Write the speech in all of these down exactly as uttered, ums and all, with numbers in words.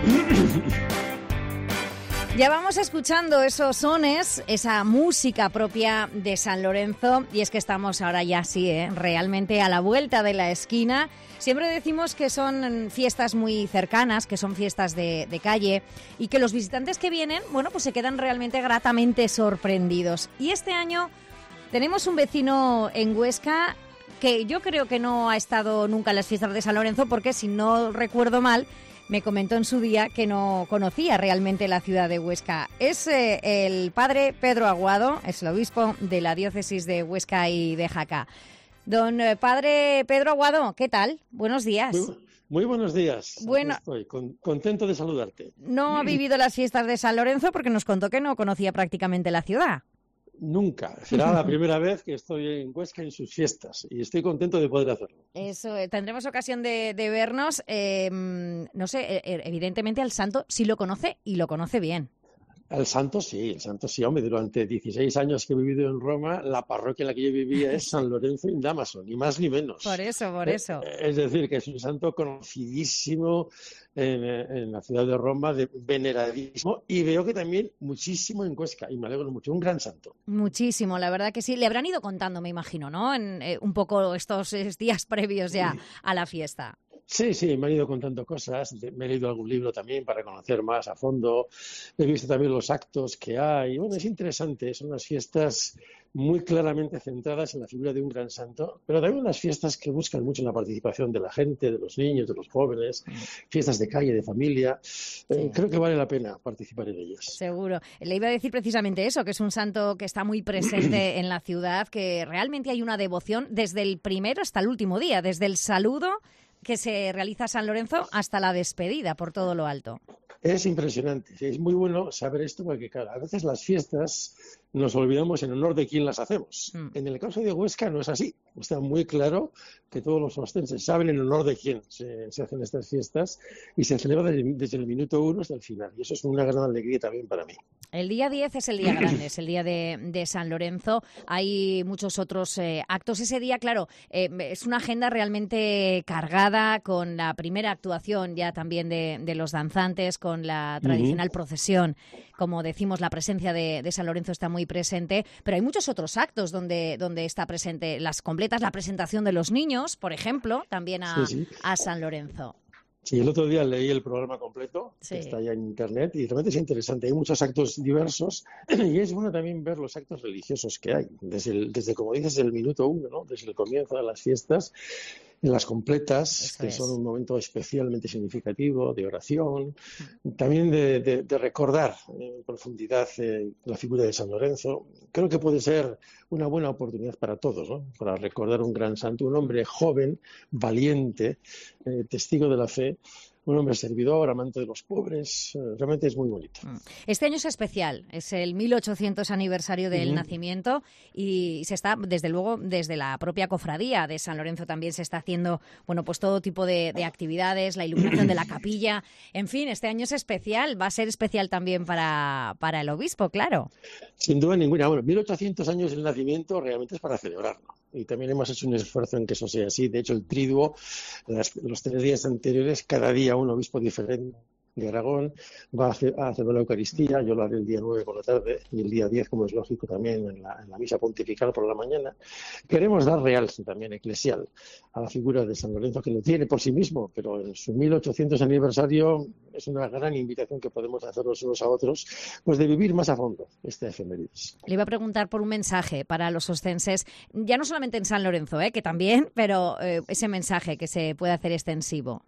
Ya vamos escuchando esos sones, esa música propia de San Lorenzo, y es que estamos ahora ya sí, ¿eh? realmente a la vuelta de la esquina. Siempre decimos que son fiestas muy cercanas, que son fiestas de, de calle, y que los visitantes que vienen, bueno, pues se quedan realmente gratamente sorprendidos. Y este año tenemos un vecino en Huesca que yo creo que no ha estado nunca en las fiestas de San Lorenzo, porque si no recuerdo mal, me comentó en su día que no conocía realmente la ciudad de Huesca. Es eh, el padre Pedro Aguado, es el obispo de la diócesis de Huesca y de Jaca. Don eh, padre Pedro Aguado, ¿qué tal? Buenos días. Muy, muy buenos días. Bueno, Aquí estoy con, contento de saludarte. No ha vivido las fiestas de San Lorenzo porque nos contó que no conocía prácticamente la ciudad. Nunca. Será la primera vez que estoy en Huesca en sus fiestas y estoy contento de poder hacerlo. Eso, eh, tendremos ocasión de, de vernos. Eh, no sé, eh, evidentemente al santo sí lo conoce y lo conoce bien. El santo sí, el santo sí, hombre. Durante dieciséis años que he vivido en Roma, la parroquia en la que yo vivía es San Lorenzo in Damaso, ni más ni menos. Por eso, por eso. Es decir, que es un santo conocidísimo en, en la ciudad de Roma, de veneradísimo, y veo que también muchísimo en Huesca, y me alegro mucho, un gran santo. Muchísimo, la verdad que sí. Le habrán ido contando, me imagino, ¿no? En eh, un poco estos eh, días previos ya a la fiesta. Sí, sí, me han ido contando cosas, me he leído algún libro también para conocer más a fondo, he visto también los actos que hay. Bueno, es interesante, son unas fiestas muy claramente centradas en la figura de un gran santo, pero también unas fiestas que buscan mucho la participación de la gente, de los niños, de los jóvenes, fiestas de calle, de familia. Sí. Eh, creo que vale la pena participar en ellas. Seguro. Le iba a decir precisamente eso, que es un santo que está muy presente en la ciudad, que realmente hay una devoción desde el primero hasta el último día, desde el saludo que se realiza a San Lorenzo hasta la despedida por todo lo alto. Es impresionante, es muy bueno saber esto porque, claro, a veces las fiestas nos olvidamos en honor de quién las hacemos. Mm. En el caso de Huesca no es así. Está muy claro que todos los ostenses saben en honor de quién se, se hacen estas fiestas y se celebra desde, desde el minuto uno hasta el final. Y eso es una gran alegría también para mí. El día diez es el día grande, es el día de, de San Lorenzo. Hay muchos otros eh, actos. Ese día, claro, eh, es una agenda realmente cargada con la primera actuación ya también de, de los danzantes, con la tradicional uh-huh. procesión. Como decimos, la presencia de, de San Lorenzo está muy presente, pero hay muchos otros actos donde, donde está presente las completas, la presentación de los niños, por ejemplo, también a, sí, sí. a San Lorenzo. Sí, el otro día leí el programa completo, sí. que está ya en internet, y realmente es interesante. Hay muchos actos diversos y es bueno también ver los actos religiosos que hay, desde, el, desde como dices, el minuto uno, ¿no? Desde el comienzo de las fiestas, en las completas, Eso que es. son un momento especialmente significativo de oración, también de, de, de recordar en profundidad eh, la figura de San Lorenzo. Creo que puede ser una buena oportunidad para todos, ¿no? Para recordar un gran santo, un hombre joven, valiente, eh, testigo de la fe, un hombre servidor, amante de los pobres. Realmente es muy bonito. Este año es especial, es el mil ochocientos aniversario del uh-huh. nacimiento y se está, desde luego, desde la propia cofradía de San Lorenzo también se está haciendo, bueno, pues todo tipo de, de actividades, la iluminación de la capilla. En fin, este año es especial, va a ser especial también para, para el obispo, claro. Sin duda ninguna. Bueno, mil ochocientos años del nacimiento realmente es para celebrarlo. Y también hemos hecho un esfuerzo en que eso sea así. De hecho, el triduo, las, los tres días anteriores, cada día un obispo diferente de Aragón va a hacer, a hacer la Eucaristía. Yo lo haré el día nueve por la tarde y el día diez, como es lógico, también en la, en la misa pontifical por la mañana. Queremos dar realce también eclesial a la figura de San Lorenzo, que lo tiene por sí mismo, pero en su mil ochocientos aniversario es una gran invitación que podemos hacer los unos a otros, pues de vivir más a fondo esta efemérides. Le iba a preguntar por un mensaje para los ostenses, ya no solamente en San Lorenzo, ¿eh? que también, pero eh, ese mensaje que se puede hacer extensivo.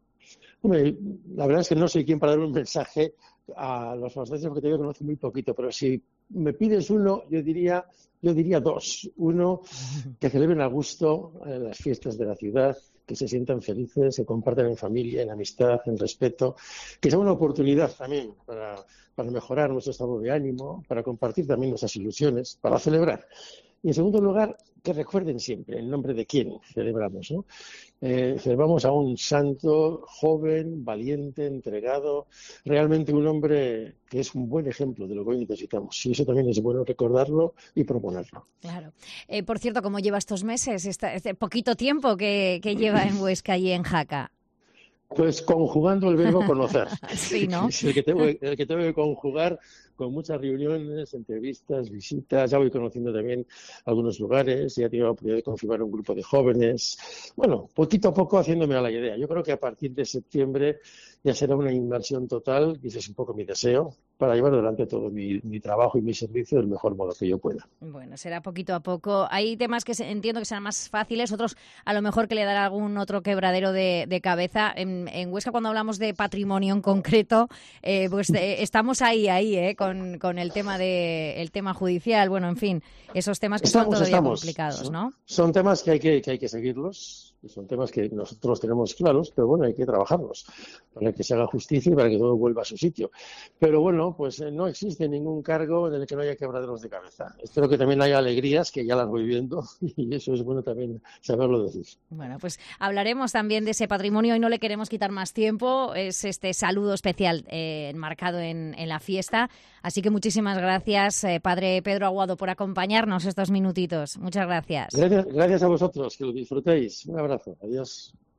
Hombre, la verdad es que no soy quien para dar un mensaje a los ostenses porque todavía conozco muy poquito, pero si me pides uno, yo diría, yo diría dos. Uno, que celebren a gusto en las fiestas de la ciudad, que se sientan felices, se compartan en familia, en amistad, en respeto, que sea una oportunidad también para, para mejorar nuestro estado de ánimo, para compartir también nuestras ilusiones, para celebrar. Y en segundo lugar, que recuerden siempre el nombre de quién celebramos, ¿no? Eh, celebramos a un santo joven, valiente, entregado, realmente un hombre que es un buen ejemplo de lo que hoy necesitamos. Y eso también es bueno recordarlo y proponerlo. Claro. Eh, por cierto, ¿cómo lleva estos meses, este, este poquito tiempo que, que lleva en Huesca y en Jaca? Pues conjugando el verbo conocer. Sí, ¿no? Es el que tengo, el que tengo que conjugar con muchas reuniones, entrevistas, visitas. Ya voy conociendo también algunos lugares, ya he tenido la oportunidad de confirmar un grupo de jóvenes. Bueno, poquito a poco haciéndome a la idea. Yo creo que a partir de septiembre ya será una inversión total, y ese es un poco mi deseo, para llevar adelante todo mi, mi trabajo y mi servicio del mejor modo que yo pueda. Bueno, será poquito a poco. Hay temas que se, entiendo que serán más fáciles, otros a lo mejor que le dará algún otro quebradero de, de cabeza. En, en Huesca, cuando hablamos de patrimonio en concreto, eh, pues eh, estamos ahí, ahí, eh, con, con el tema de el tema judicial. Bueno, en fin, esos temas que Estamos, son todavía estamos. complicados, ¿no? Son temas que hay que, que hay que seguirlos, y son temas que nosotros tenemos claros, pero bueno, hay que trabajarlos para que se haga justicia y para que todo vuelva a su sitio. Pero bueno, pues eh, no existe ningún cargo en el que no haya quebraderos de cabeza. Espero que también haya alegrías, que ya las voy viendo, y eso es bueno también saberlo decir. Bueno, pues hablaremos también de ese patrimonio y no le queremos quitar más tiempo. Es este saludo especial eh, enmarcado en, en la fiesta. Así que muchísimas gracias, eh, Padre Pedro Aguado, por acompañarnos estos minutitos. Muchas gracias. Gracias, gracias a vosotros, que lo disfrutéis. Un abrazo. Adiós.